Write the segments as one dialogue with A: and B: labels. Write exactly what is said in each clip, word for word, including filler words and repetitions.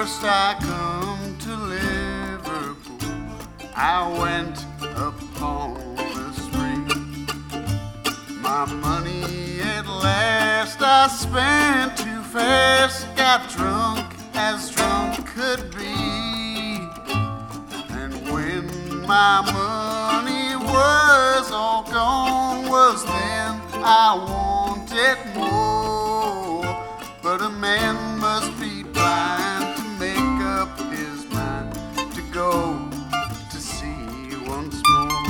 A: first I come to Liverpool, I went upon the street. My money at last I spent too fast, got drunk as drunk could be. And when my money was all gone, was then I wanted more. But a man must be blind to make up his mind to go to sea once more.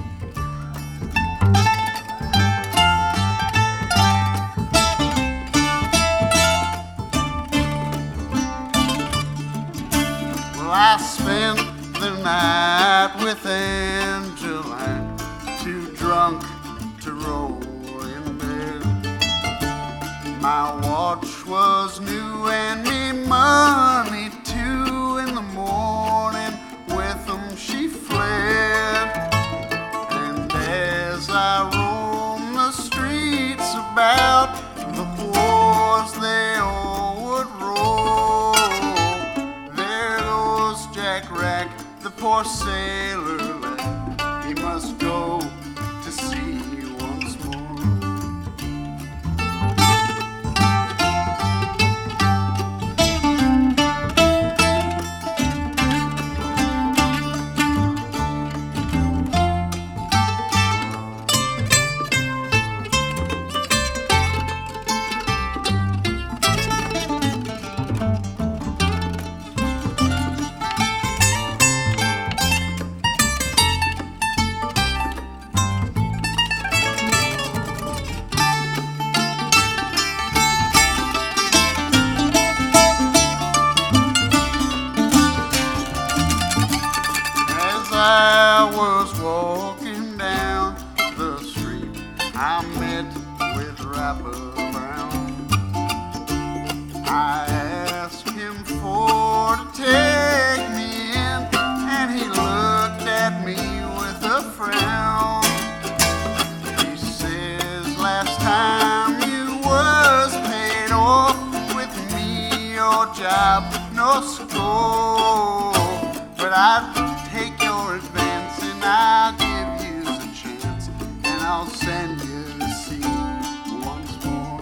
A: Well, I spent the night with Angeline, too drunk to roll in bed. My watch was new and me money too. In the morning with them she fled. And as I roamed the streets about, the whores they all would roll. There goes Jack Rack, the poor sailor lad, he must go to sea once more. I was walking down the street, I met with Rapper Brown. I asked him for to take me in, and he looked at me with a frown. He says, last time you was paid off, with me your job no score. But I'd take your advance and I'll give you a chance, and I'll send you to sea once more.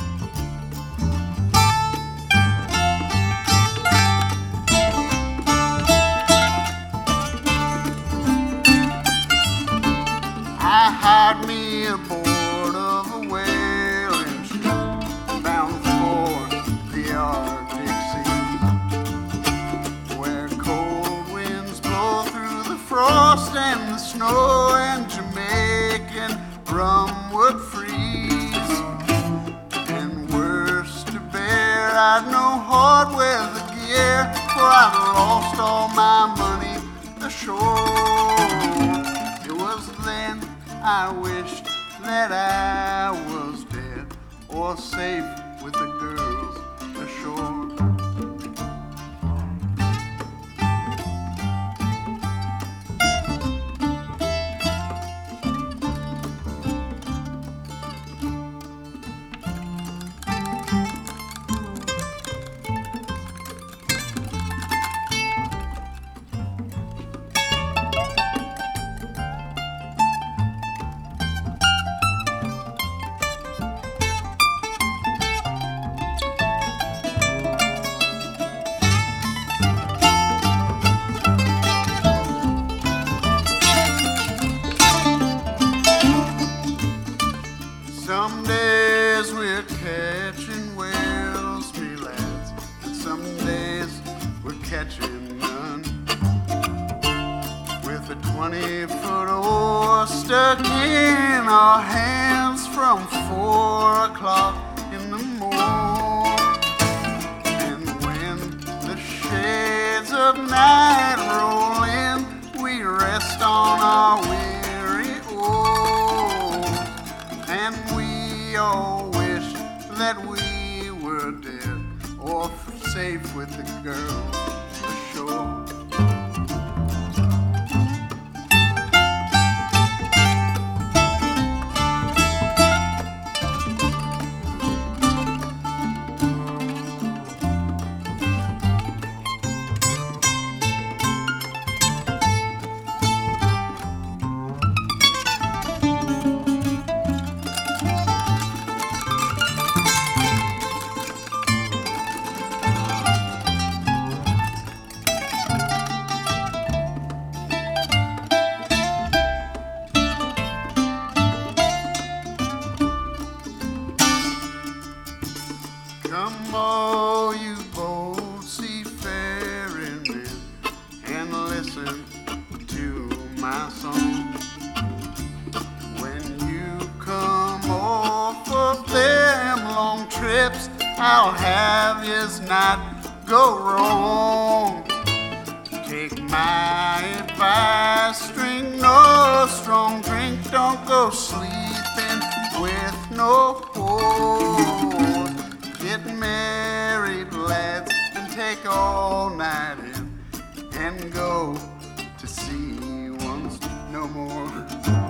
A: I hired me aboard of a whaling ship bound for the Arctic Sea, where cold winds blow through the frost and the snow, and Jamaican rum would freeze. And worse to bear, I'd no hard weather gear, for I'd lost all my money ashore. It was then I wished that I was dead, or safe with the girls ashore. Some days we're catching whales, me lads, and some days we're catching none. With a twenty-foot oar stuck in our hands from four o'clock in the morn. And when the shades of night roll in, we rest on our weary oars, and we all wish that we were dead, or safe with the girls ashore. Come all you bold seafaring men and listen to my song. When you come off of them long trips, I'll have yous not go wrong. Take my advice, drink no strong drink, don't go sleeping with no pores. Get married, lads, and take all night in, and go to sea once no more.